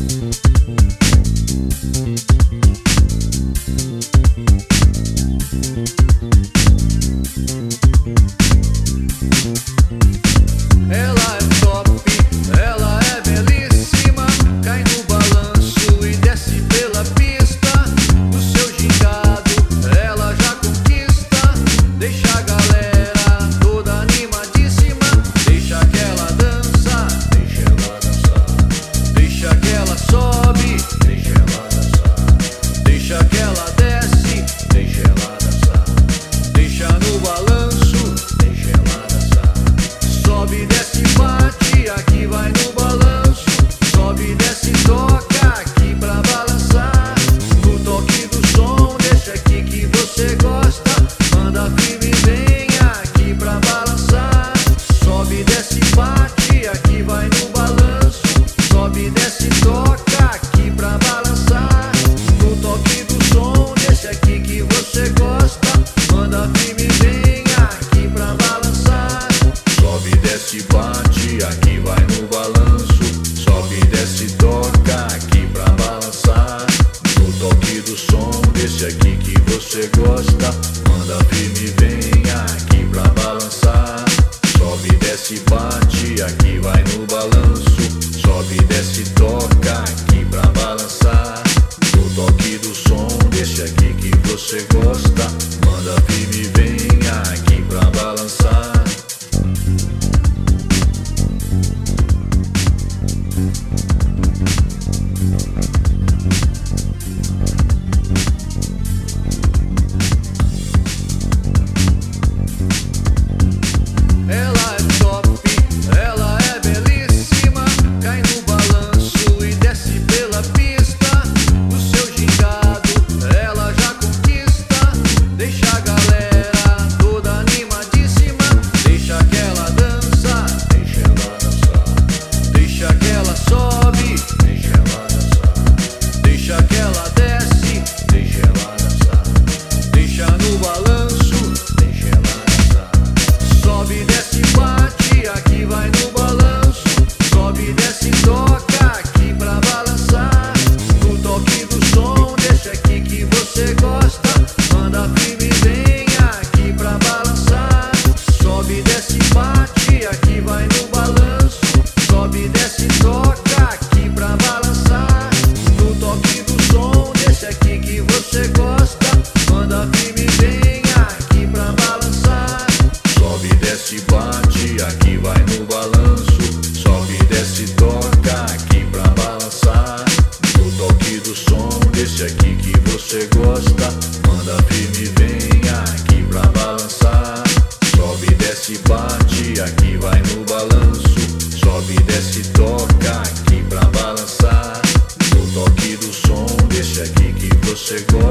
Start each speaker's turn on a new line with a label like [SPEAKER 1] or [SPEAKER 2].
[SPEAKER 1] Ela é top, ela é belíssima, cai no balanço e desce pela pista. No seu gingado ela já conquista, deixa a galera toda animadíssima. Deixa que ela dança, deixa ela dançar. Deixa que ela sobe, deixa ela dançar. Deixa que ela desce, deixa ela dançar. Deixa no balanço, deixa ela dançar. Sobe, desce, bate, aqui vai no balanço. Sobe, desce, toca, aqui pra balançar. No toque do som, deixa aqui que você gosta. Manda firme, vem aqui pra balançar. Sobe, desce, bate, aqui vai no balanço. Sobe, desce, toca, aqui pra balançar. No toque do som, deixa aqui que você gosta. Manda firme, vem aqui pra balançar. Sobe, desce, bate, aqui vai no balanço. Sobe, desce, toca, aqui pra balançar. No toque do som, desse aqui que você gosta. Manda firme, vem aqui pra balançar. Sobe, desce, bate, aqui vai no balanço. Sobe, desce, toca, aqui pra balançar. No toque do som, desse aqui que você gosta. Manda firme, vem aqui pra balançar. Ela é top, ela é belíssima, cai no balanço e desce pela pista. No seu gingado ela já conquista, deixa a galera toda animadíssima. Deixa que ela dança, deixa ela dançar. Deixa que ela sobe, deixa ela dançar. Deixa que ela desce, deixa ela dançar. Deixa no balanço, deixa ela dançar. Sobe, desce, bate, aqui vai no balanço. Sobe, desce, toca, aqui pra balançar. No toque do som, deixa aqui que você gosta. Manda firme, vem aqui pra balançar. Sobe, desce, bate, aqui vai no balanço. Sobe, desce, toca, aqui pra balançar. No toque do som, deixa aqui que você gosta. Manda firme, vem aqui pra balançar. Sobe, desce, bate, aqui vai no balanço. Sobe, desce, toca, aqui pra balançar. No toque do som, desse aqui que você gosta. Manda firme, vem aqui pra balançar. Sobe, desce, bate, aqui vai no balanço. Sobe, desce, toca, aqui pra balançar. No toque do som, desse aqui que você gosta.